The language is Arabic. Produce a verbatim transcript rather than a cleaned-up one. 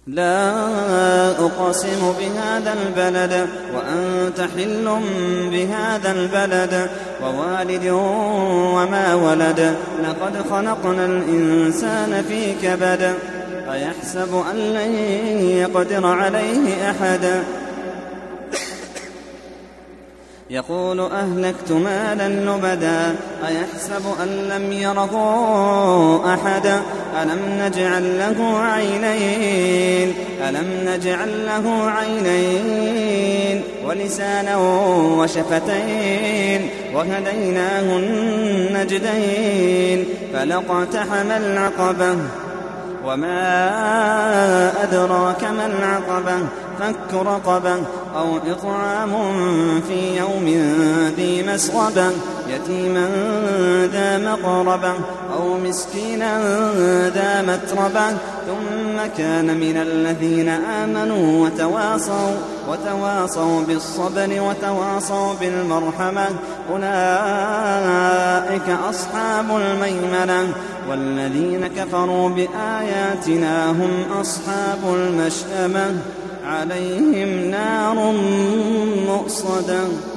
لا أقسم بهذا البلد وأنت حل بهذا البلد ووالد وما ولد لقد خلقنا الإنسان في كبد أيحسب أن لن يقدر عليه أحد يقول أهلكت مالا لبدا أيحسب أن لم يره أحد ألم نجعل له عينين ألم نجعل له عينين ولسانا وشفتين وهديناه النجدين فلاقتحم العقبة وما أدراك ما العقبة فك رقبة أو إطعام في يوم ذي مسغبة يتيما ذا مقربة أو مسكينا ذا متربة ثم كان من الذين آمنوا وتواصوا, وتواصوا بالصبر وتواصوا بالمرحمة أولئك أصحاب الميمنة والذين كفروا بآياتنا هم أصحاب المشأمة عليهم نار مؤصدة.